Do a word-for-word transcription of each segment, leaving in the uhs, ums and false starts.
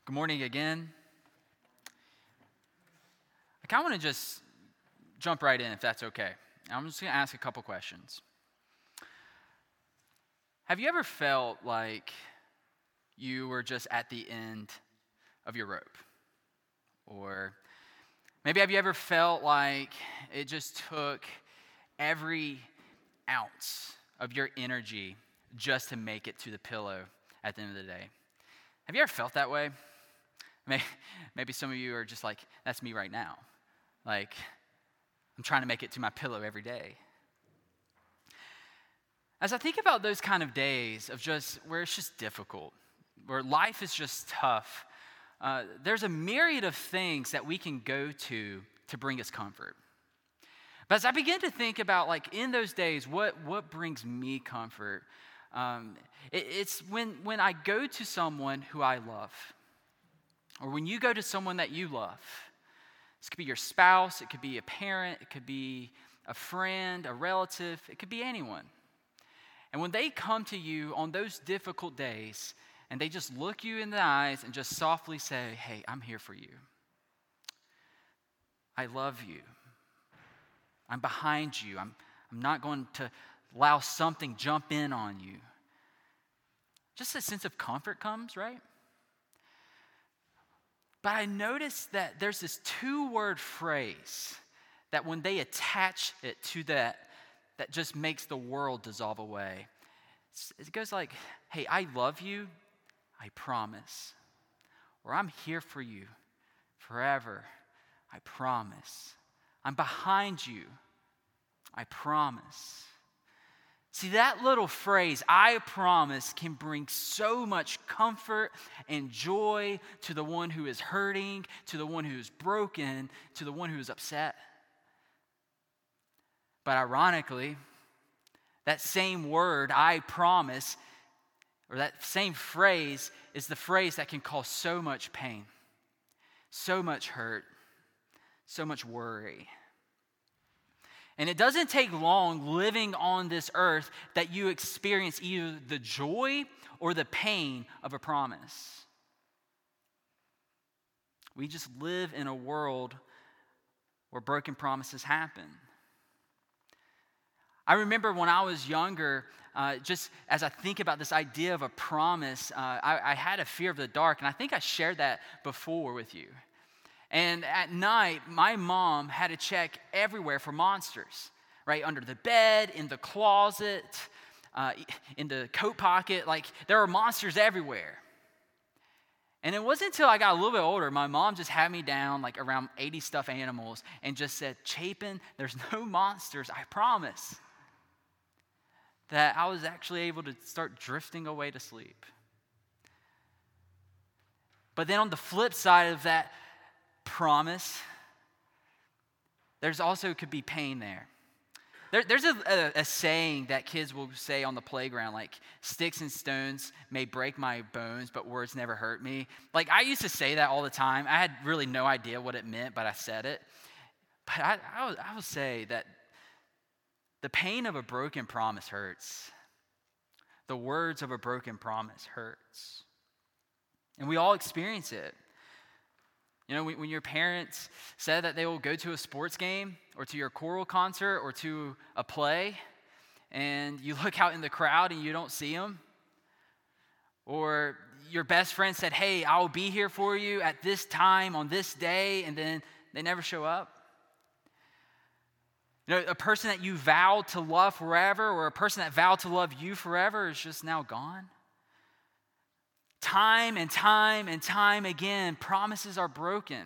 Good morning again. I kind of want to just jump right in, if that's okay. I'm just going to ask a couple questions. Have you ever felt like you were just at the end of your rope? Or maybe have you ever felt like it just took every ounce of your energy just to make it to the pillow at the end of the day? Have you ever felt that way? Maybe, maybe some of you are just like, that's me right now. Like, I'm trying to make it to my pillow every day. As I think about those kind of days of just where it's just difficult, where life is just tough, uh, there's a myriad of things that we can go to to bring us comfort. But as I begin to think about, like, in those days, what, what brings me comfort, um, it, it's when, when I go to someone who I love. Or when you go to someone that you love. This could be your spouse, it could be a parent, it could be a friend, a relative, it could be anyone. And when they come to you on those difficult days, and they just look you in the eyes and just softly say, hey, I'm here for you. I love you. I'm behind you. I'm, I'm not going to allow something jump in on you. Just a sense of comfort comes, right? But I noticed that there's this two-word phrase that when they attach it to that, that just makes the world dissolve away. It goes like, hey, I love you, I promise. Or I'm here for you forever, I promise. I'm behind you, I promise. See, that little phrase, I promise, can bring so much comfort and joy to the one who is hurting, to the one who is broken, to the one who is upset. But ironically, that same word, I promise, or that same phrase is the phrase that can cause so much pain, so much hurt, so much worry. And it doesn't take long living on this earth that you experience either the joy or the pain of a promise. We just live in a world where broken promises happen. I remember when I was younger, uh, just as I think about this idea of a promise, uh, I, I had a fear of the dark, and I think I shared that before with you. And at night, my mom had to check everywhere for monsters, right? Under the bed, in the closet, uh, in the coat pocket. Like, there were monsters everywhere. And it wasn't until I got a little bit older, my mom just had me down like around eighty stuffed animals and just said, Chapin, there's no monsters, I promise. That I was actually able to start drifting away to sleep. But then on the flip side of that promise, there's also could be pain there. there there's a, a, a saying that kids will say on the playground, like, sticks and stones may break my bones, but words never hurt me. Like, I used to say that all the time. I had really no idea what it meant, but I said it. But I, I, will, I will say that the pain of a broken promise hurts. The words of a broken promise hurts. And we all experience it. You know, when your parents said that they will go to a sports game or to your choral concert or to a play, and you look out in the crowd and you don't see them. Or your best friend said, hey, I'll be here for you at this time on this day, and then they never show up. You know, a person that you vowed to love forever, or a person that vowed to love you forever, is just now gone. Time and time and time again, promises are broken.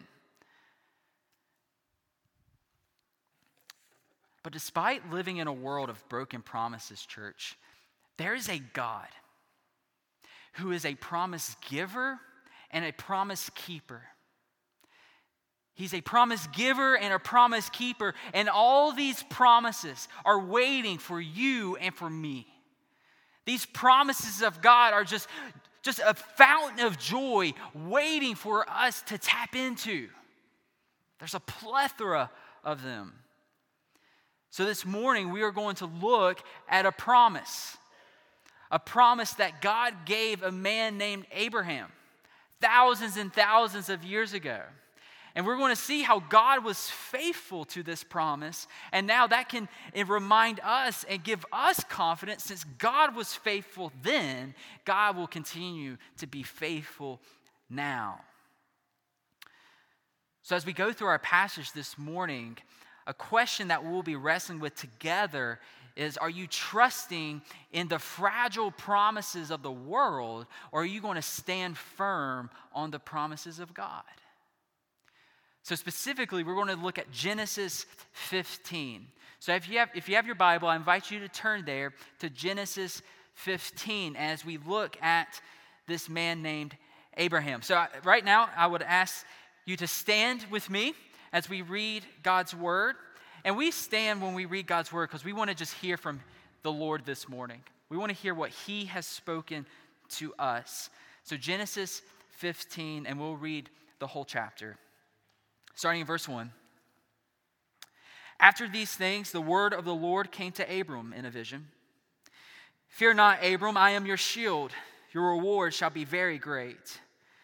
But despite living in a world of broken promises, church, there is a God who is a promise giver and a promise keeper. He's a promise giver and a promise keeper, and all these promises are waiting for you and for me. These promises of God are just Just a fountain of joy waiting for us to tap into. There's a plethora of them. So this morning we are going to look at a promise. A promise that God gave a man named Abraham thousands and thousands of years ago. And we're going to see how God was faithful to this promise. And now that can remind us and give us confidence, since God was faithful then, God will continue to be faithful now. So as we go through our passage this morning, a question that we'll be wrestling with together is, are you trusting in the fragile promises of the world, or are you going to stand firm on the promises of God? So specifically, we're going to look at Genesis fifteen. So if you have if you have your Bible, I invite you to turn there to Genesis fifteen as we look at this man named Abraham. So I, right now, I would ask you to stand with me as we read God's word. And we stand when we read God's word because we want to just hear from the Lord this morning. We want to hear what he has spoken to us. So Genesis fifteen, and we'll read the whole chapter. Starting in verse one. After these things, the word of the Lord came to Abram in a vision. Fear not, Abram, I am your shield. Your reward shall be very great.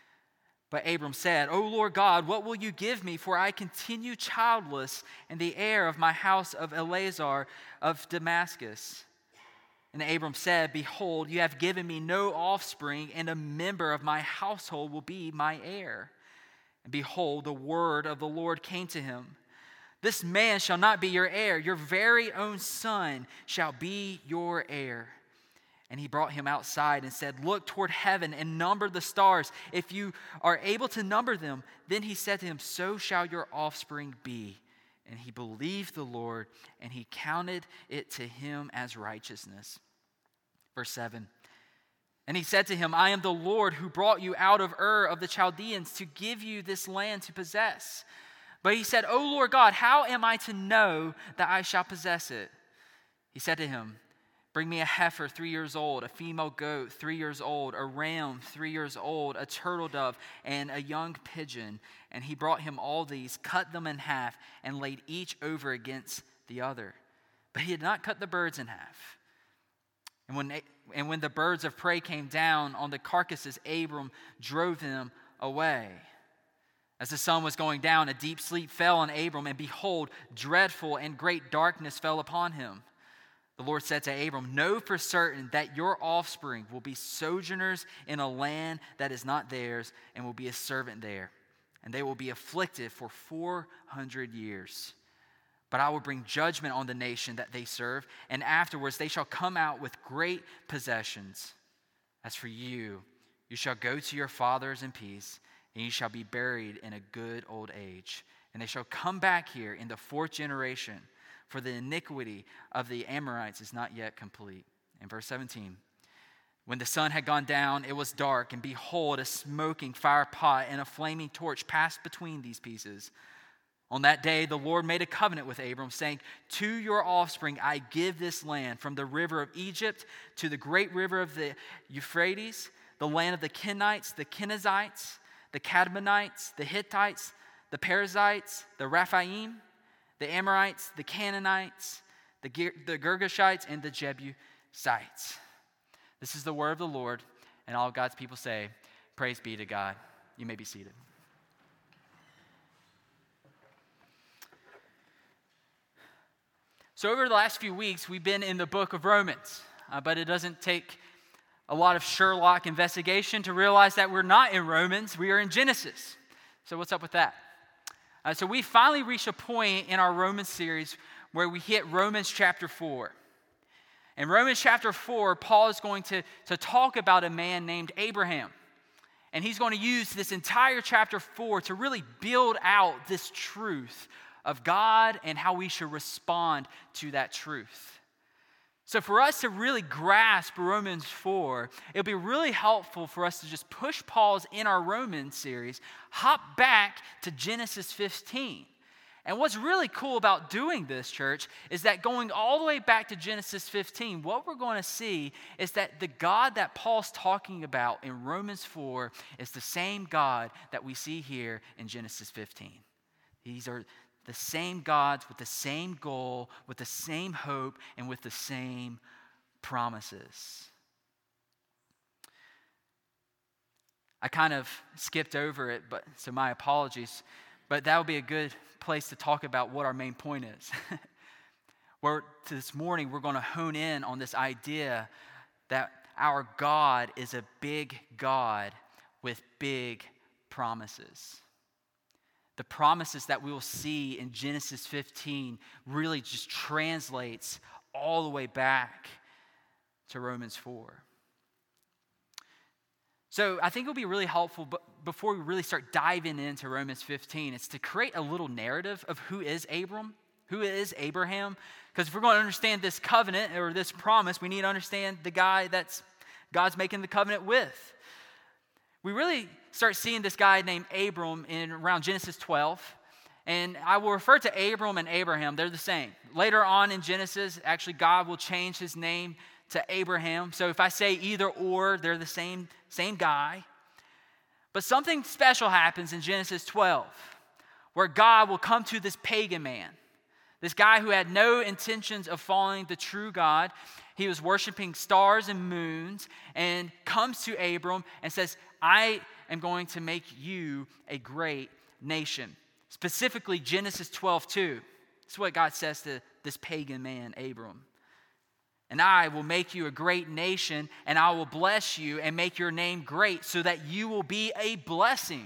But Abram said, O Lord God, what will you give me? For I continue childless, and the heir of my house of Eleazar of Damascus. And Abram said, Behold, you have given me no offspring, and a member of my household will be my heir. And behold, the word of the Lord came to him. This man shall not be your heir. Your very own son shall be your heir. And he brought him outside and said, Look toward heaven and number the stars. If you are able to number them. Then he said to him, So shall your offspring be. And he believed the Lord, and he counted it to him as righteousness. Verse seven. And he said to him, I am the Lord who brought you out of Ur of the Chaldeans to give you this land to possess. But he said, O Lord God, how am I to know that I shall possess it? He said to him, Bring me a heifer three years old, a female goat three years old, a ram three years old, a turtle dove, and a young pigeon. And he brought him all these, cut them in half, and laid each over against the other. But he had not cut the birds in half. And when, and when the birds of prey came down on the carcasses, Abram drove them away. As the sun was going down, a deep sleep fell on Abram, and behold, dreadful and great darkness fell upon him. The Lord said to Abram, Know for certain that your offspring will be sojourners in a land that is not theirs, and will be a servant there. And they will be afflicted for four hundred years. But I will bring judgment on the nation that they serve, and afterwards they shall come out with great possessions. As for you, you shall go to your fathers in peace, and you shall be buried in a good old age. And they shall come back here in the fourth generation, for the iniquity of the Amorites is not yet complete. In verse seventeen, when the sun had gone down, it was dark, and behold, a smoking fire pot and a flaming torch passed between these pieces. On that day, the Lord made a covenant with Abram, saying, To your offspring I give this land, from the river of Egypt to the great river of the Euphrates, the land of the Kenites, the Kenizzites, the Cadmonites, the Hittites, the Perizzites, the Rephaim, the Amorites, the Canaanites, the, Ger- the Girgashites, and the Jebusites. This is the word of the Lord, and all God's people say, Praise be to God. You may be seated. So over the last few weeks, we've been in the book of Romans, uh, but it doesn't take a lot of Sherlock investigation to realize that we're not in Romans, we are in Genesis. So what's up with that? Uh, so we finally reached a point in our Romans series where we hit Romans chapter four. In Romans chapter four, Paul is going to, to talk about a man named Abraham. And he's going to use this entire chapter four to really build out this truth of God and how we should respond to that truth. So for us to really grasp Romans four, it'll be really helpful for us to just push pause in our Romans series, hop back to Genesis fifteen. And what's really cool about doing this, church, is that going all the way back to Genesis fifteen, what we're going to see is that the God that Paul's talking about in Romans four is the same God that we see here in Genesis fifteen. These are the same gods with the same goal, with the same hope, and with the same promises. I kind of skipped over it, but so my apologies. But that would be a good place to talk about what our main point is. Where this morning we're going to hone in on this idea that our God is a big God with big promises. The promises that we will see in Genesis fifteen really just translates all the way back to Romans four. So I think it'll be really helpful, but before we really start diving into Romans fifteen, it's to create a little narrative of who is Abram, who is Abraham. Because if we're going to understand this covenant or this promise, we need to understand the guy that's God's making the covenant with. We really start seeing this guy named Abram in around Genesis twelve. And I will refer to Abram and Abraham. They're the same. Later on in Genesis, actually God will change his name to Abraham. So if I say either or, they're the same, same guy. But something special happens in Genesis twelve where God will come to this pagan man, this guy who had no intentions of following the true God. He was worshiping stars and moons, and comes to Abram and says, I am going to make you a great nation. Specifically, Genesis twelve two. That's what God says to this pagan man, Abram. And I will make you a great nation, and I will bless you and make your name great so that you will be a blessing.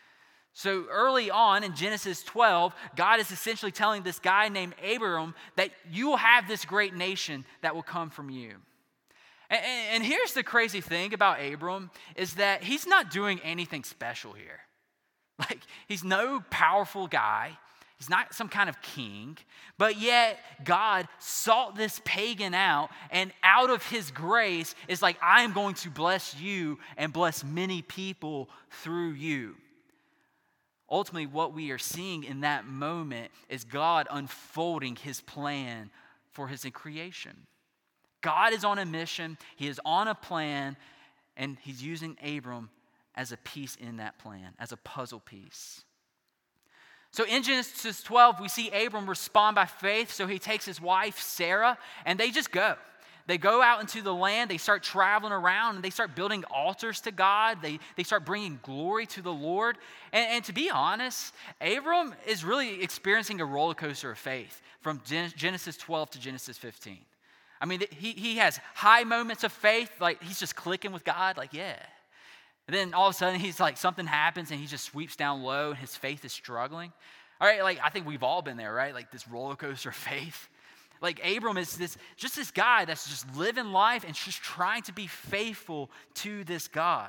So early on in Genesis twelve, God is essentially telling this guy named Abram that you will have this great nation that will come from you. And, and here's the crazy thing about Abram is that he's not doing anything special here. Like, he's no powerful guy. He's not some kind of king, but yet God sought this pagan out, and out of his grace is like, I am going to bless you and bless many people through you. Ultimately, what we are seeing in that moment is God unfolding his plan for his creation. God is on a mission, he is on a plan, and he's using Abram as a piece in that plan, as a puzzle piece. So in Genesis twelve, we see Abram respond by faith. So he takes his wife, Sarah, and they just go. They go out into the land. They start traveling around, and they start building altars to God. They, they start bringing glory to the Lord. And, and to be honest, Abram is really experiencing a roller coaster of faith from Gen- Genesis twelve to Genesis fifteen. I mean, he, he has high moments of faith. Like, he's just clicking with God, like, yeah. And then all of a sudden, he's like, something happens and he just sweeps down low and his faith is struggling. All right, like, I think we've all been there, right? Like this roller coaster of faith. Like, Abram is this just this guy that's just living life and just trying to be faithful to this God.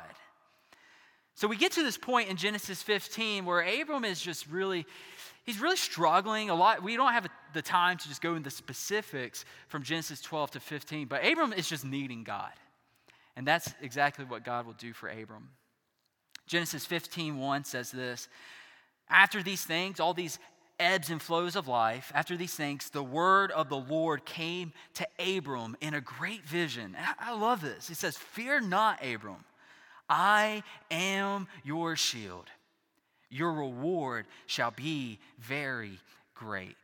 So we get to this point in Genesis fifteen where Abram is just really, he's really struggling a lot. We don't have the time to just go into specifics from Genesis twelve to fifteen, but Abram is just needing God. And that's exactly what God will do for Abram. Genesis fifteen one says this, after these things, all these ebbs and flows of life, after these things, the word of the Lord came to Abram in a great vision. And I, I love this. It says, fear not, Abram. I am your shield. Your reward shall be very great.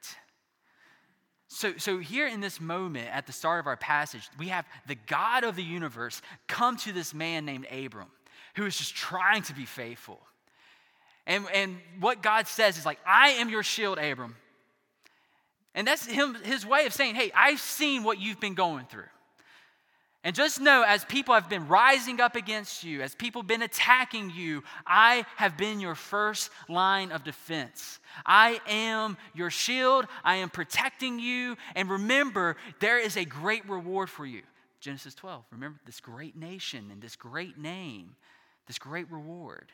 So, so here in this moment at the start of our passage, we have the God of the universe come to this man named Abram, who is just trying to be faithful. And, and what God says is like, I am your shield, Abram. And that's him, his way of saying, hey, I've seen what you've been going through. And just know, as people have been rising up against you, as people have been attacking you, I have been your first line of defense. I am your shield. I am protecting you. And remember, there is a great reward for you. Genesis twelve, remember this great nation and this great name, this great reward.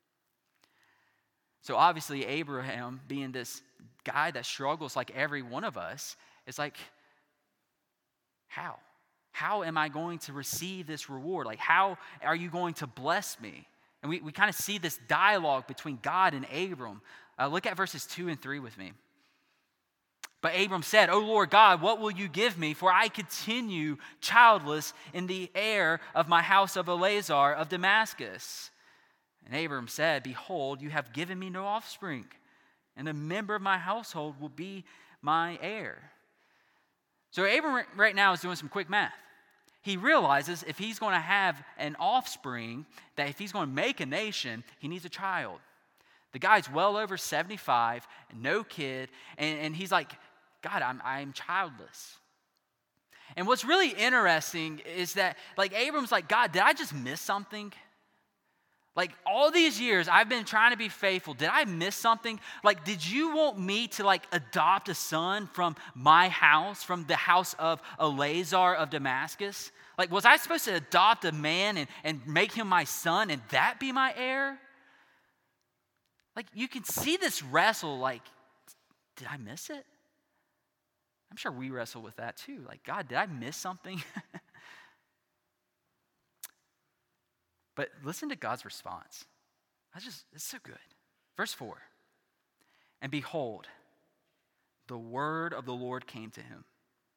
So obviously, Abraham, being this guy that struggles like every one of us, is like, how? How am I going to receive this reward? Like, how are you going to bless me? And we, we kind of see this dialogue between God and Abram. Uh, look at verses two and three with me. But Abram said, O Lord God, what will you give me? For I continue childless in the heir of my house of Eleazar of Damascus. And Abram said, behold, you have given me no offspring, and a member of my household will be my heir. So Abram right now is doing some quick math. he realizes if he's going to have an offspring, that if he's going to make a nation, he needs a child. The guy's well over seventy-five, no kid, and, and he's like, God, I'm, I'm childless. And what's really interesting is that, like, Abram's like, God, did I just miss something? Like, all these years, I've been trying to be faithful. Did I miss something? Like, did you want me to, like, adopt a son from my house, from the house of Eleazar of Damascus? Like, was I supposed to adopt a man and, and make him my son and that be my heir? Like, you can see this wrestle, like, did I miss it? I'm sure we wrestle with that too. Like, God, did I miss something? But listen to God's response. I just, it's so good. Verse four. And behold, the word of the Lord came to him.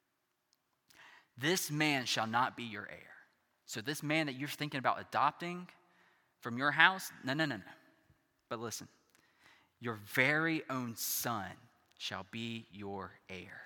This man shall not be your heir. So this man that you're thinking about adopting from your house, no, no, no, no. But listen, your very own son shall be your heir.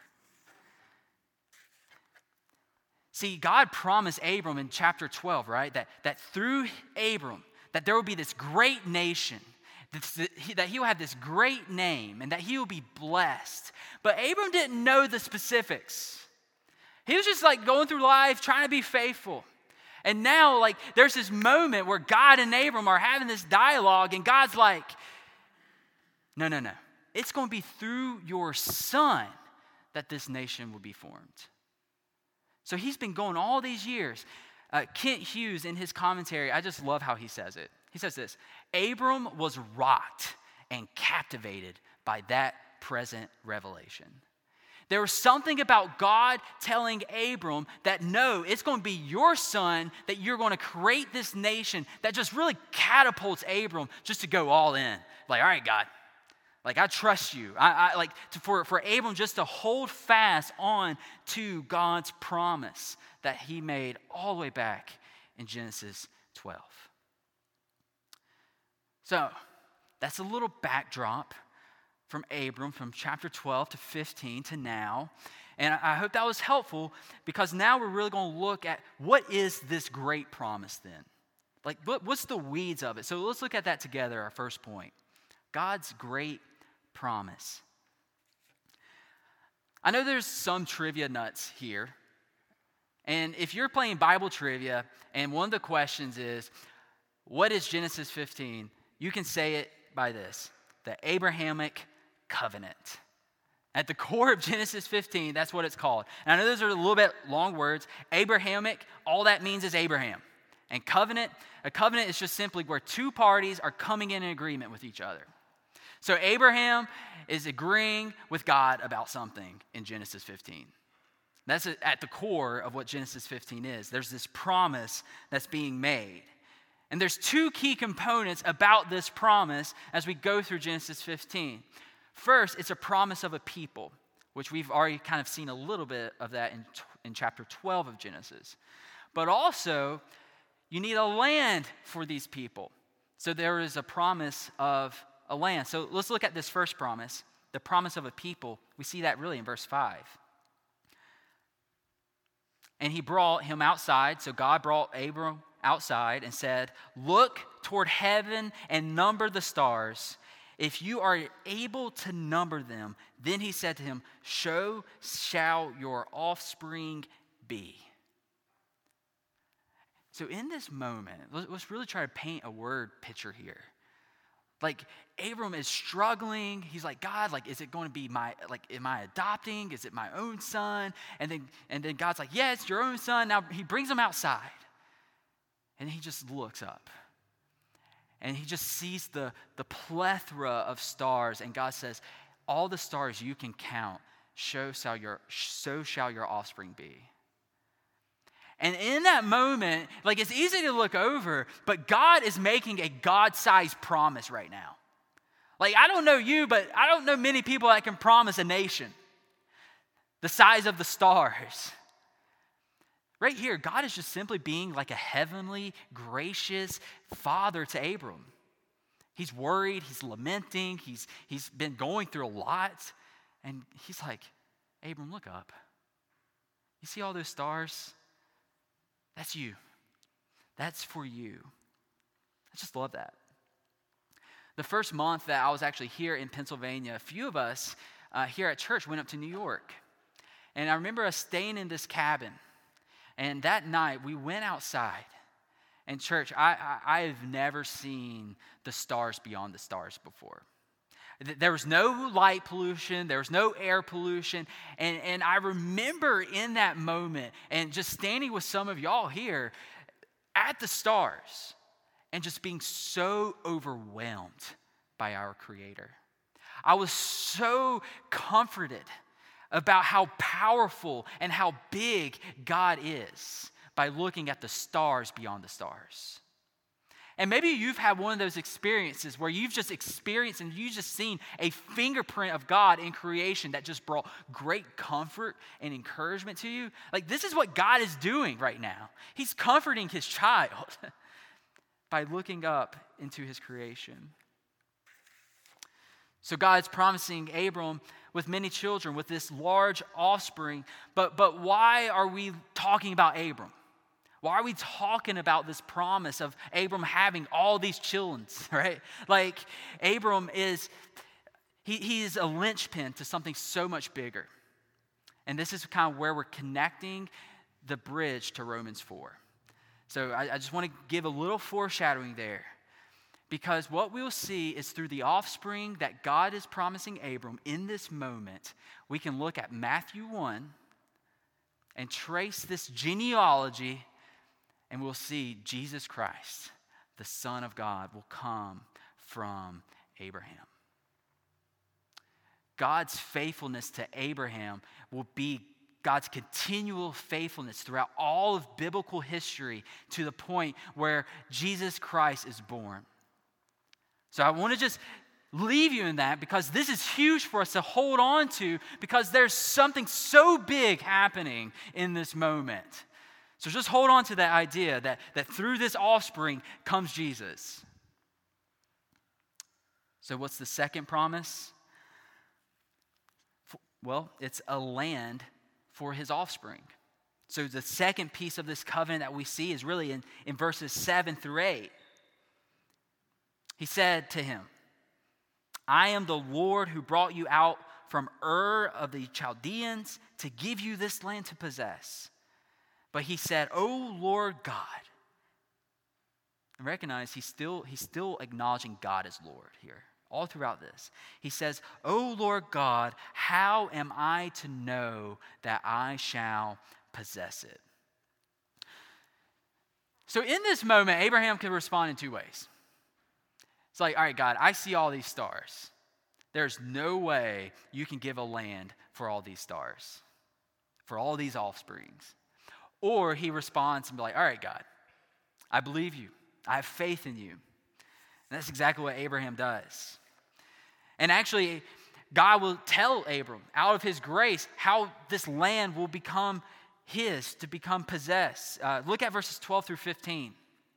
See, God promised Abram in chapter twelve, right, that, that through Abram, that there will be this great nation, that he, that he will have this great name, and that he will be blessed. But Abram didn't know the specifics. He was just like going through life, trying to be faithful. And now, like, there's this moment where God and Abram are having this dialogue, and God's like, no, no, no. It's going to be through your son that this nation will be formed. So he's been going all these years. Uh, Kent Hughes, in his commentary, I just love how he says it. He says this: Abram was rocked and captivated by that present revelation. There was something about God telling Abram that, no, it's going to be your son, that you're going to create this nation, that just really catapults Abram just to go all in. Like, all right, God. Like, I trust you. I, I like to, for, for Abram just to hold fast on to God's promise that he made all the way back in Genesis twelve. So, that's a little backdrop from Abram from chapter twelve to fifteen to now. And I, I hope that was helpful, because now we're really going to look at what is this great promise then? Like, what, what's the weeds of it? So let's look at that together, our first point. God's great promise. I know there's some trivia nuts here. And if you're playing Bible trivia and one of the questions is, what is Genesis fifteen? You can say it by this: the Abrahamic covenant. At the core of Genesis fifteen, that's what it's called. And I know those are a little bit long words. Abrahamic, all that means is Abraham. And covenant, a covenant is just simply where two parties are coming in agreement with each other. So Abraham is agreeing with God about something in Genesis fifteen. That's at the core of what Genesis fifteen is. There's this promise that's being made. And there's two key components about this promise as we go through Genesis fifteen. First, it's a promise of a people, which we've already kind of seen a little bit of that in, in chapter twelve of Genesis. But also, you need a land for these people. So there is a promise of a land. So let's look at this first promise, the promise of a people. We see that really in verse five. And he brought him outside. So God brought Abram outside and said, "Look toward heaven and number the stars. If you are able to number them." Then he said to him, "So shall your offspring be." So in this moment, let's really try to paint a word picture here. Like, Abram is struggling. He's like, God, like, is it going to be my, like, am I adopting? Is it my own son? And then, and then God's like, yeah, it's your own son. Now he brings him outside. And he just looks up. And he just sees the, the plethora of stars. And God says, all the stars you can count, so shall your, so shall your offspring be. And in that moment, like, it's easy to look over, but God is making a God-sized promise right now. Like, I don't know you, but I don't know many people that can promise a nation the size of the stars. Right here, God is just simply being like a heavenly, gracious father to Abram. He's worried, he's lamenting, he's, he's been going through a lot. And he's like, Abram, look up. You see all those stars? That's you. That's for you. I just love that. The first month that I was actually here in Pennsylvania, a few of us uh, here at church went up to New York. And I remember us staying in this cabin. And that night, we went outside. And church, I, I, I've never seen the stars beyond the stars before. There was no light pollution. There was no air pollution. And, and I remember in that moment and just standing with some of y'all here at the stars and just being so overwhelmed by our Creator. I was so comforted about how powerful and how big God is by looking at the stars beyond the stars. And maybe you've had one of those experiences where you've just experienced and you've just seen a fingerprint of God in creation that just brought great comfort and encouragement to you. Like, this is what God is doing right now. He's comforting his child by looking up into his creation. So God's promising Abram with many children, with this large offspring. But, but why are we talking about Abram? Why are we talking about this promise of Abram having all these children, right? Like, Abram is, he, he is a linchpin to something so much bigger. And this is kind of where we're connecting the bridge to Romans four. So I, I just want to give a little foreshadowing there. Because what we'll see is through the offspring that God is promising Abram in this moment, we can look at Matthew one and trace this genealogy. And we'll see Jesus Christ, the Son of God, will come from Abraham. God's faithfulness to Abraham will be God's continual faithfulness throughout all of biblical history to the point where Jesus Christ is born. So I want to just leave you in that because this is huge for us to hold on to because there's something so big happening in this moment. So just hold on to that idea that, that through this offspring comes Jesus. So what's the second promise? Well, it's a land for his offspring. So the second piece of this covenant that we see is really in, in verses seven through eight. He said to him, I am the Lord who brought you out from Ur of the Chaldeans to give you this land to possess. But he said, O Lord God. And recognize he's still, he's still acknowledging God as Lord here, all throughout this. He says, O Lord God, how am I to know that I shall possess it? So in this moment, Abraham could respond in two ways. It's like, all right, God, I see all these stars. There's no way you can give a land for all these stars, for all these offsprings. Or he responds and be like, all right, God, I believe you. I have faith in you. And that's exactly what Abraham does. And actually, God will tell Abram out of his grace how this land will become his, to become possessed. Uh, look at verses twelve through fifteen.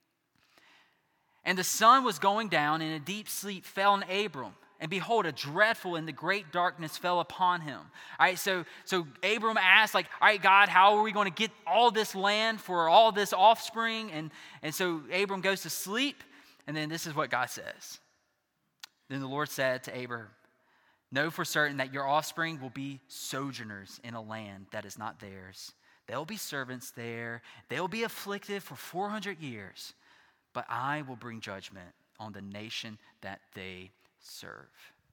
And the sun was going down, and a deep sleep fell on Abram. And behold, a dreadful and the great darkness fell upon him. All right, so, so Abram asked, like, all right, God, how are we going to get all this land for all this offspring? And, and so Abram goes to sleep, and then this is what God says. Then the Lord said to Abram, know for certain that your offspring will be sojourners in a land that is not theirs. They'll be servants there. They'll be afflicted for four hundred years. But I will bring judgment on the nation that they serve.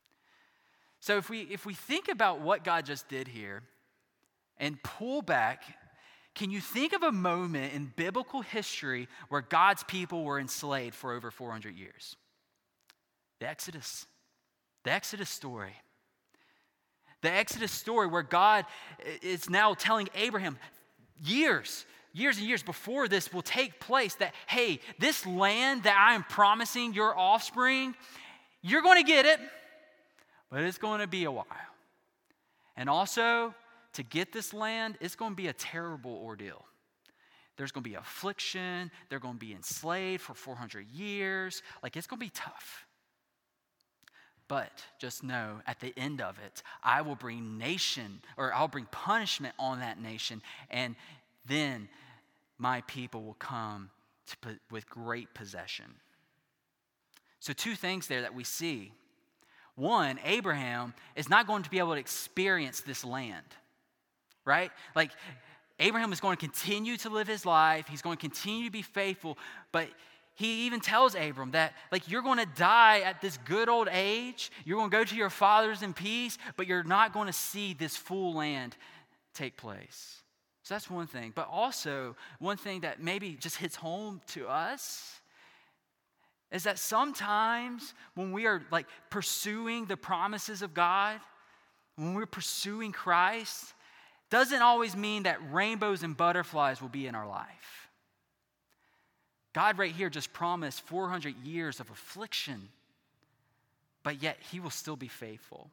So if we if we think about what God just did here and pull back, can you think of a moment in biblical history where God's people were enslaved for over four hundred years? The Exodus. The Exodus story. The Exodus story where God is now telling Abraham years Years and years before this will take place that, hey, this land that I am promising your offspring, you're going to get it, but it's going to be a while. And also, to get this land, it's going to be a terrible ordeal. There's going to be affliction. They're going to be enslaved for four hundred years. Like, it's going to be tough. But just know, at the end of it, I will bring nation, or I'll bring punishment on that nation, and then my people will come to, with great possession. So two things there that we see. One, Abraham is not going to be able to experience this land, right? Like, Abraham is going to continue to live his life. He's going to continue to be faithful. But he even tells Abram that, like, you're going to die at this good old age. You're going to go to your fathers in peace, but you're not going to see this full land take place. So that's one thing. But also, one thing that maybe just hits home to us is that sometimes when we are like pursuing the promises of God, when we're pursuing Christ, doesn't always mean that rainbows and butterflies will be in our life. God right here just promised four hundred years of affliction, but yet he will still be faithful.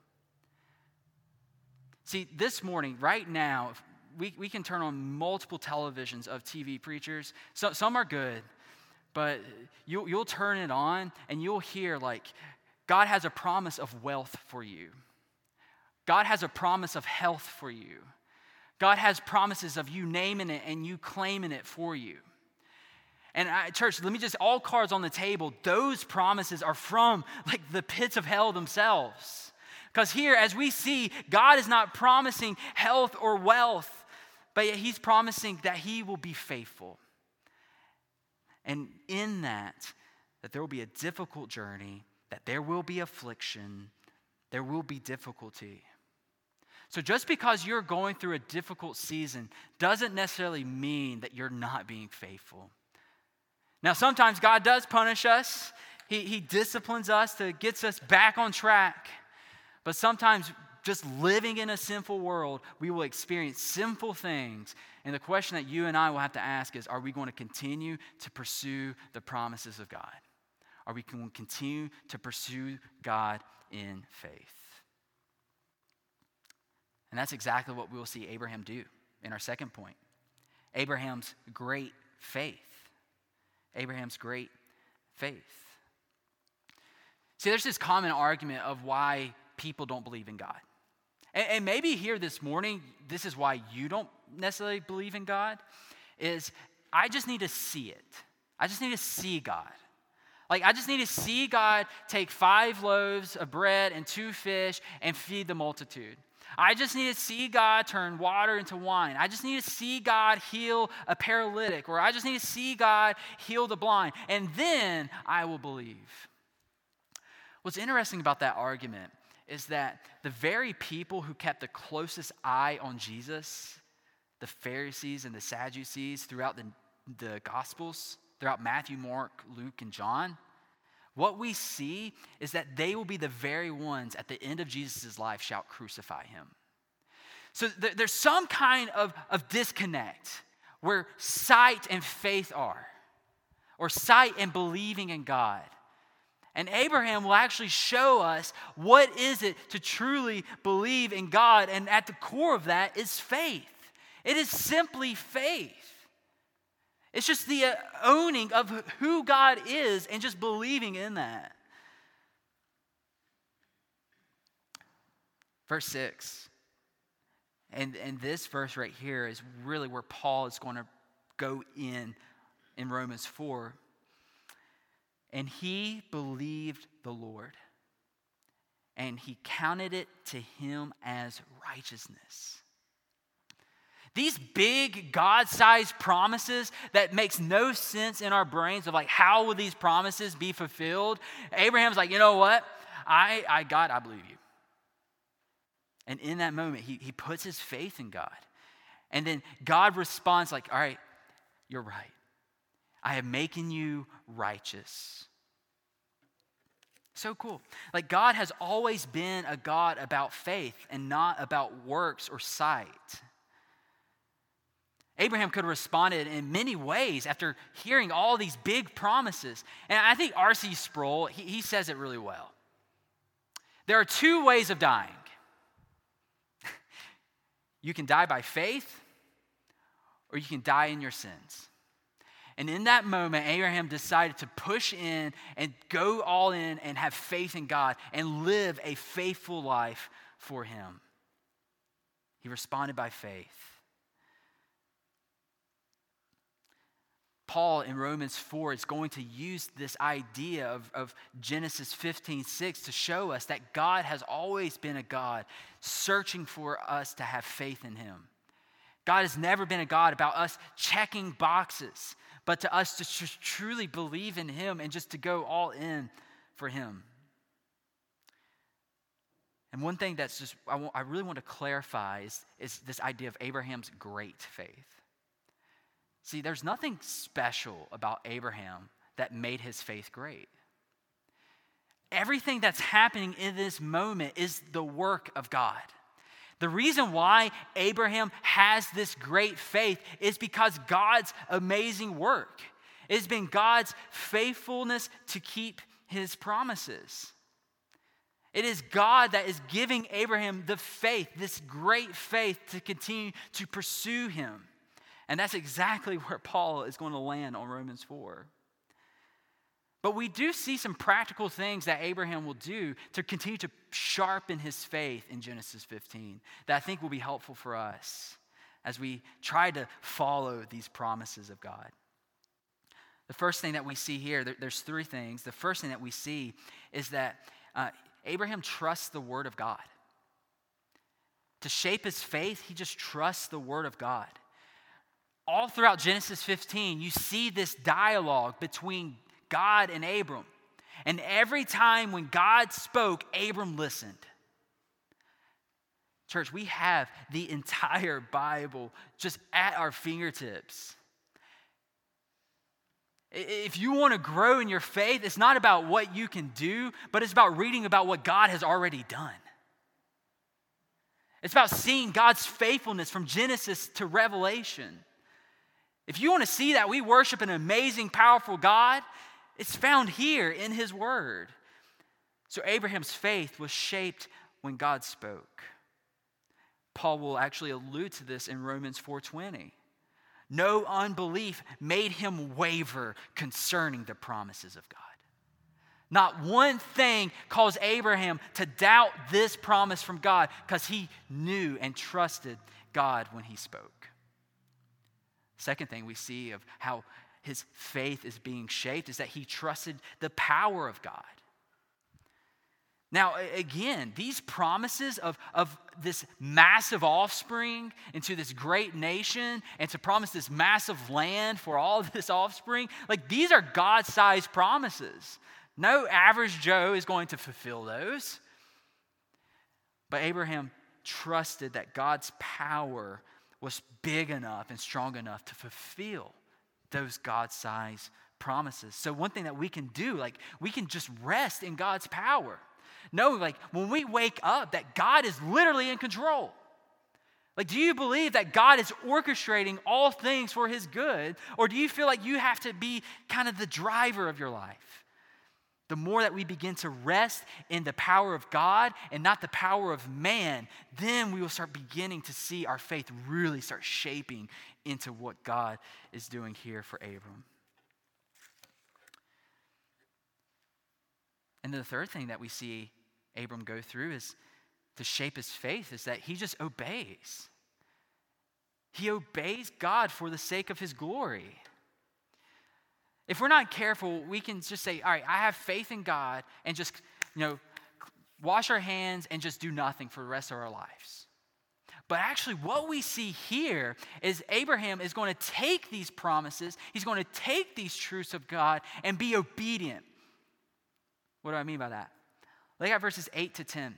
See, this morning, right now, we, we can turn on multiple televisions of T V preachers. So, some are good. But you'll, you'll turn it on and you'll hear like, God has a promise of wealth for you. God has a promise of health for you. God has promises of you naming it and you claiming it for you. And I, church, let me just, all cards on the table, those promises are from like the pits of hell themselves. Because here, as we see, God is not promising health or wealth, but yet he's promising that he will be faithful. And in that, that there will be a difficult journey, that there will be affliction, there will be difficulty. So just because you're going through a difficult season doesn't necessarily mean that you're not being faithful. Now, sometimes God does punish us. He, he disciplines us to get us back on track. But sometimes just living in a sinful world, we will experience sinful things. And the question that you and I will have to ask is, are we going to continue to pursue the promises of God? Are we going to continue to pursue God in faith? And that's exactly what we will see Abraham do in our second point. Abraham's great faith. Abraham's great faith. See, there's this common argument of why people don't believe in God. And, and maybe here this morning, this is why you don't necessarily believe in God, is I just need to see it. I just need to see God. Like, I just need to see God take five loaves of bread and two fish and feed the multitude. I just need to see God turn water into wine. I just need to see God heal a paralytic, or I just need to see God heal the blind, and then I will believe. What's interesting about that argument is that the very people who kept the closest eye on Jesus, the Pharisees and the Sadducees throughout the, the Gospels, throughout Matthew, Mark, Luke, and John, what we see is that they will be the very ones at the end of Jesus' life shall crucify him. So th- there's some kind of, of disconnect where sight and faith are, or sight and believing in God. And Abraham will actually show us what is it to truly believe in God, and at the core of that is faith. It is simply faith. It's just the owning of who God is and just believing in that. Verse six. And, and this verse right here is really where Paul is going to go in in Romans four. And he believed the Lord, and he counted it to him as righteousness. These big God-sized promises that makes no sense in our brains of like, how will these promises be fulfilled? Abraham's like, you know what? I, I God, I believe you. And in that moment, he, he puts his faith in God. And then God responds like, all right, you're right. I am making you righteous. So cool. Like, God has always been a God about faith and not about works or sight. Abraham could have responded in many ways after hearing all these big promises. And I think R C Sproul, he, he says it really well. There are two ways of dying. You can die by faith, or you can die in your sins. And in that moment, Abraham decided to push in and go all in and have faith in God and live a faithful life for him. He responded by faith. Paul in Romans four is going to use this idea of, of Genesis fifteen six to show us that God has always been a God searching for us to have faith in him. God has never been a God about us checking boxes, but to us to tr- truly believe in him and just to go all in for him. And one thing that's just, I, want, I really want to clarify is, is this idea of Abraham's great faith. See, there's nothing special about Abraham that made his faith great. Everything that's happening in this moment is the work of God. The reason why Abraham has this great faith is because God's amazing work. It's been God's faithfulness to keep his promises. It is God that is giving Abraham the faith, this great faith, to continue to pursue him. And that's exactly where Paul is going to land on Romans four. But we do see some practical things that Abraham will do to continue to sharpen his faith in Genesis fifteen that I think will be helpful for us as we try to follow these promises of God. The first thing that we see here, there, there's three things. The first thing that we see is that uh, Abraham trusts the word of God. To shape his faith, he just trusts the word of God. All throughout Genesis fifteen, you see this dialogue between God and Abram. And every time when God spoke, Abram listened. Church, we have the entire Bible just at our fingertips. If you want to grow in your faith, it's not about what you can do, but it's about reading about what God has already done. It's about seeing God's faithfulness from Genesis to Revelation. If you want to see that we worship an amazing, powerful God, it's found here in his word. So Abraham's faith was shaped when God spoke. Paul will actually allude to this in Romans four twenty. No unbelief made him waver concerning the promises of God. Not one thing caused Abraham to doubt this promise from God because he knew and trusted God when he spoke. Second thing we see of how his faith is being shaped is that he trusted the power of God. Now, again, these promises of, of this massive offspring into this great nation and to promise this massive land for all of this offspring, like these are God-sized promises. No average Joe is going to fulfill those. But Abraham trusted that God's power was big enough and strong enough to fulfill those God-sized promises. So one thing that we can do, like we can just rest in God's power. Know, like when we wake up, that God is literally in control. Like, do you believe that God is orchestrating all things for his good? Or do you feel like you have to be kind of the driver of your life? The more that we begin to rest in the power of God and not the power of man, then we will start beginning to see our faith really start shaping into what God is doing here for Abram. And then the third thing that we see Abram go through is to shape his faith is that he just obeys. He obeys God for the sake of his glory. If we're not careful, we can just say, all right, I have faith in God, and just, you know, wash our hands and just do nothing for the rest of our lives. But actually what we see here is Abraham is going to take these promises, he's going to take these truths of God and be obedient. What do I mean by that? Look at verses eight to ten.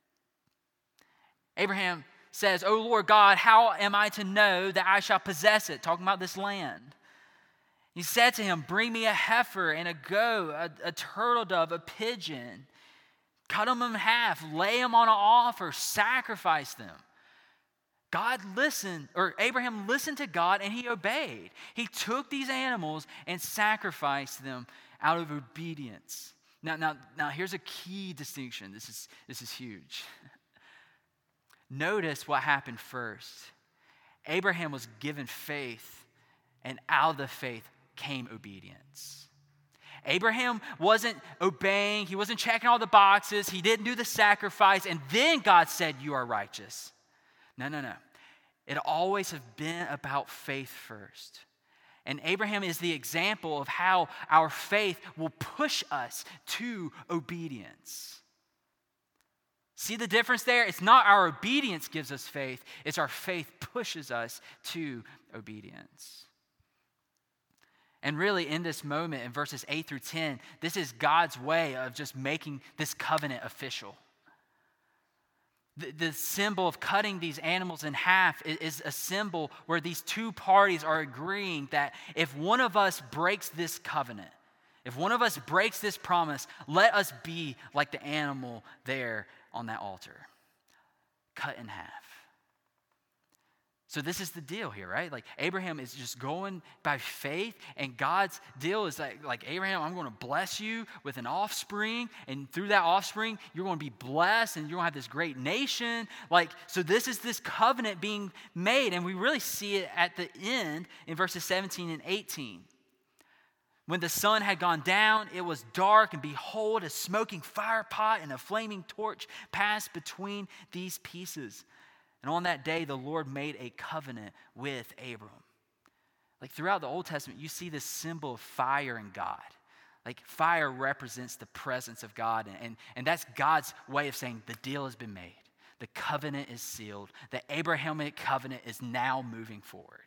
Abraham says, O Lord God, how am I to know that I shall possess it? Talking about this land. He said to him, bring me a heifer and a goat, a, a turtle dove, a pigeon. Cut them in half, lay them on an altar, sacrifice them. God listened, or Abraham listened to God and he obeyed. He took these animals and sacrificed them out of obedience. Now, now, now here's a key distinction. This is, this is huge. Notice what happened first. Abraham was given faith, and out of the faith came obedience. Abraham wasn't obeying. He wasn't checking all the boxes. He didn't do the sacrifice, and then God said, you are righteous. No, no, no. It always has been about faith first. And Abraham is the example of how our faith will push us to obedience. See the difference there? It's not our obedience gives us faith, it's our faith pushes us to obedience. And really, in this moment, in verses eight through ten, this is God's way of just making this covenant official. The, the symbol of cutting these animals in half is, is a symbol where these two parties are agreeing that if one of us breaks this covenant, if one of us breaks this promise, let us be like the animal there on that altar, cut in half. So this is the deal here, right? Like Abraham is just going by faith, and God's deal is like, like Abraham, I'm going to bless you with an offspring, and through that offspring, you're going to be blessed, and you're going to have this great nation. Like, so this is this covenant being made, and we really see it at the end in verses seventeen and eighteen. When the sun had gone down, it was dark, and behold, a smoking fire pot and a flaming torch passed between these pieces. And on that day, the Lord made a covenant with Abram. Like throughout the Old Testament, you see this symbol of fire in God. Like fire represents the presence of God. And, and, and that's God's way of saying the deal has been made. The covenant is sealed. The Abrahamic covenant is now moving forward.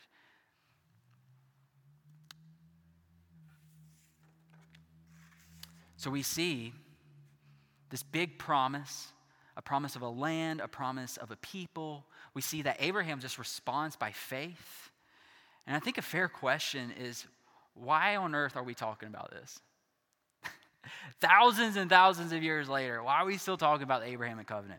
So we see this big promise, a promise of a land, a promise of a people. We see that Abraham just responds by faith. And I think a fair question is, why on earth are we talking about this? Thousands and thousands of years later, why are we still talking about the Abrahamic covenant?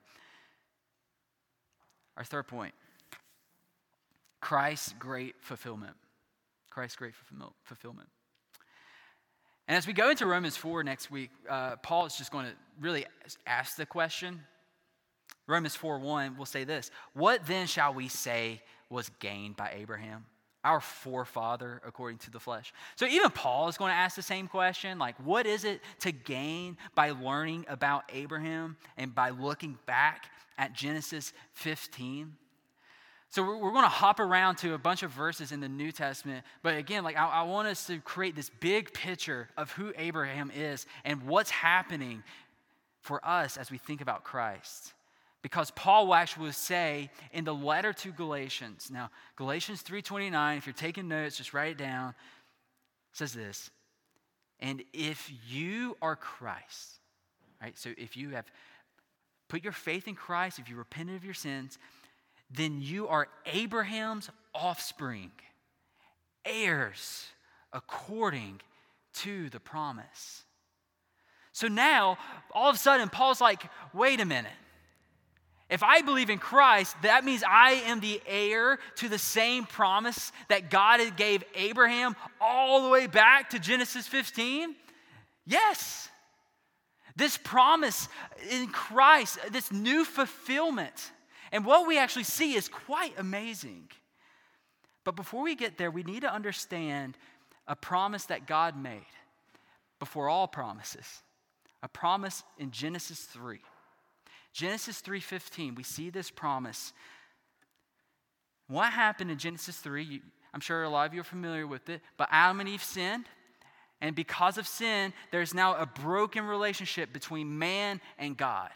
Our third point, Christ's great fulfillment. Christ's great fulfillment. And as we go into Romans four next week, uh, Paul is just going to really ask the question. Romans four one will say this: what then shall we say was gained by Abraham, our forefather according to the flesh? So even Paul is going to ask the same question, like what is it to gain by learning about Abraham and by looking back at Genesis fifteen? So we're, we're going to hop around to a bunch of verses in the New Testament. But again, like I, I want us to create this big picture of who Abraham is and what's happening for us as we think about Christ. Because Paul will actually say in the letter to Galatians, now Galatians three twenty-nine, if you're taking notes, just write it down, says this: and if you are Christ, right? So if you have put your faith in Christ, if you repented of your sins, then you are Abraham's offspring, heirs according to the promise. So now, all of a sudden, Paul's like, wait a minute. If I believe in Christ, that means I am the heir to the same promise that God had gave Abraham all the way back to Genesis fifteen? Yes. This promise in Christ, this new fulfillment. And what we actually see is quite amazing. But before we get there, we need to understand a promise that God made before all promises. A promise in Genesis three. Genesis three fifteen, we see this promise. What happened in Genesis three? You, I'm sure a lot of you are familiar with it, but Adam and Eve sinned, and because of sin, there's now a broken relationship between man and God.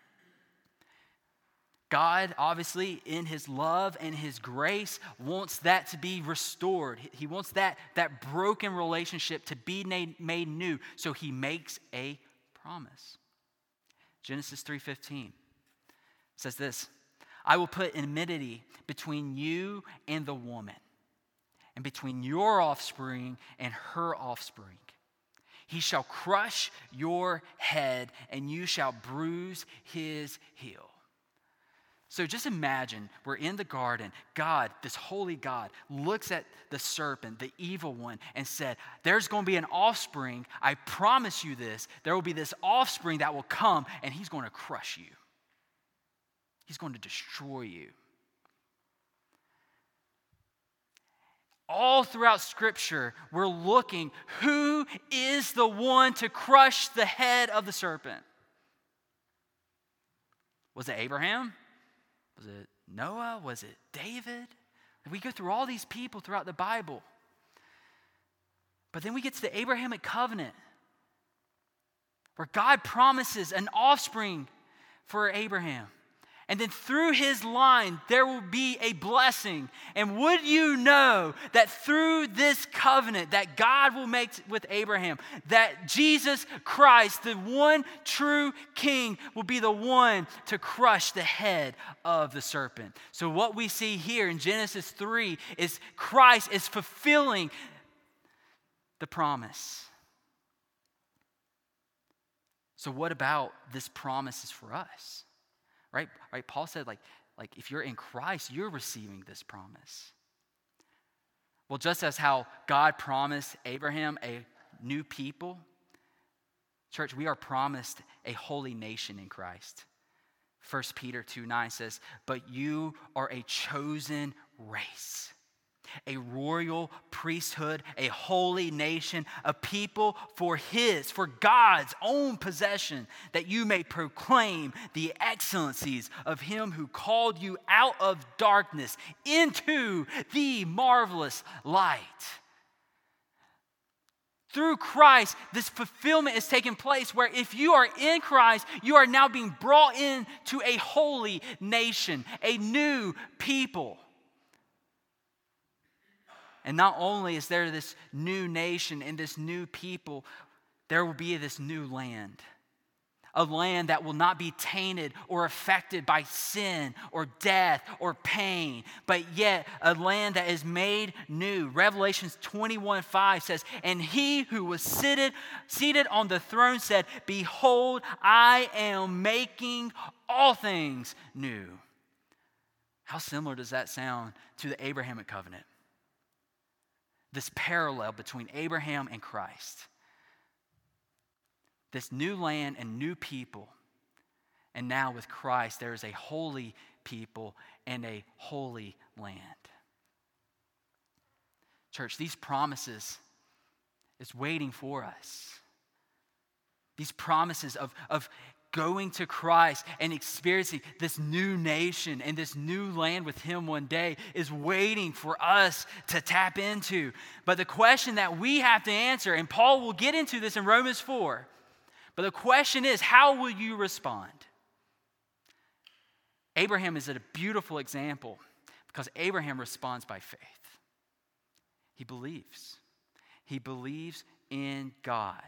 God, obviously, in his love and his grace, wants that to be restored. He wants that, that broken relationship to be made, made new, so he makes a promise. Genesis three fifteen says this: I will put enmity between you and the woman, and between your offspring and her offspring. He shall crush your head, and you shall bruise his heel. So just imagine we're in the garden. God, this holy God, looks at the serpent, the evil one, and said, there's going to be an offspring. I promise you this. There will be this offspring that will come, and he's going to crush you. He's going to destroy you. All throughout Scripture, we're looking, who is the one to crush the head of the serpent? Was it Abraham? Was it Noah? Was it David? We go through all these people throughout the Bible. But then we get to the Abrahamic covenant, where God promises an offspring for Abraham. And then through his line, there will be a blessing. And would you know that through this covenant that God will make with Abraham, that Jesus Christ, the one true king, will be the one to crush the head of the serpent. So what we see here in Genesis three is Christ is fulfilling the promise. So what about this promise is for us? Right? Right? Paul said, like, like if you're in Christ, you're receiving this promise. Well, just as how God promised Abraham a new people, church, we are promised a holy nation in Christ. First Peter two nine says, but you are a chosen race, a royal priesthood, a holy nation, a people for his, for God's own possession, that you may proclaim the excellencies of him who called you out of darkness into the marvelous light. Through Christ, this fulfillment is taking place where if you are in Christ, you are now being brought into a holy nation, a new people. And not only is there this new nation and this new people, there will be this new land. A land that will not be tainted or affected by sin or death or pain, but yet a land that is made new. Revelations twenty-one five says, and he who was seated, seated on the throne said, behold, I am making all things new. How similar does that sound to the Abrahamic covenant? This parallel between Abraham and Christ. This new land and new people. And now with Christ, there is a holy people and a holy land. Church, these promises is waiting for us. These promises of, of going to Christ and experiencing this new nation and this new land with him one day is waiting for us to tap into. But the question that we have to answer, and Paul will get into this in Romans four, but the question is, how will you respond? Abraham is a beautiful example because Abraham responds by faith. He believes. He believes in God.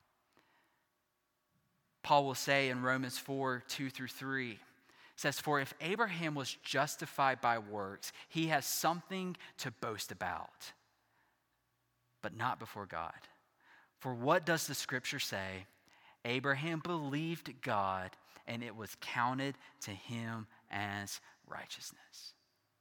Paul will say in Romans four, two through three, says, for if Abraham was justified by works, he has something to boast about, but not before God. For what does the scripture say? Abraham believed God, and it was counted to him as righteousness.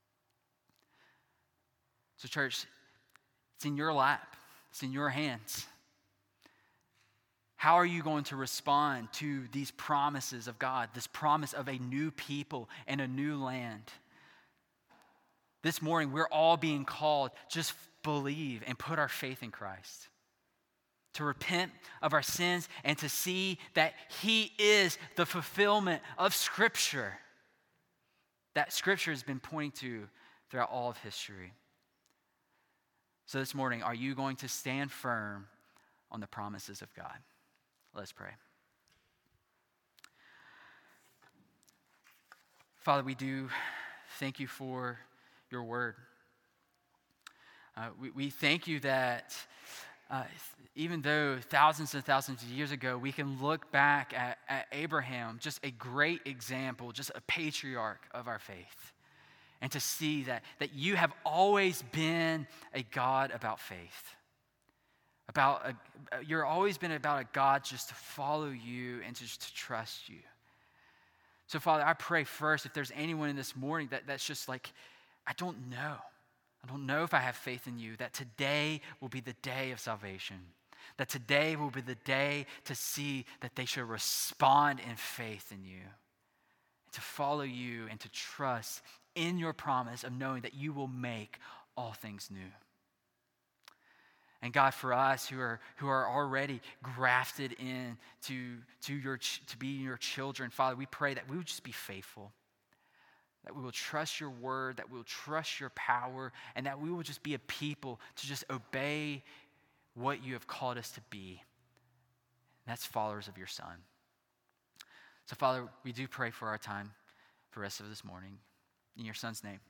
So church, it's in your lap. It's in your hands. How are you going to respond to these promises of God, this promise of a new people and a new land? This morning, we're all being called, just believe and put our faith in Christ. To repent of our sins and to see that he is the fulfillment of Scripture. That Scripture has been pointing to throughout all of history. So this morning, are you going to stand firm on the promises of God? Let's pray. Father, we do thank you for your word. Uh, we, we thank you that uh, even though thousands and thousands of years ago, we can look back at, at Abraham, just a great example, just a patriarch of our faith, and to see that, that you have always been a God about faith. About a, you're always been about a God just to follow you and to, just to trust you. So, Father, I pray first, if there's anyone in this morning that, that's just like, I don't know. I don't know if I have faith in you, that today will be the day of salvation. That today will be the day to see that they should respond in faith in you. To follow you and to trust in your promise of knowing that you will make all things new. And God, for us who are who are already grafted in to, to, your, to be your children, Father, we pray that we would just be faithful, that we will trust your word, that we will trust your power, and that we will just be a people to just obey what you have called us to be. And that's followers of your Son. So, Father, we do pray for our time for the rest of this morning. In your Son's name.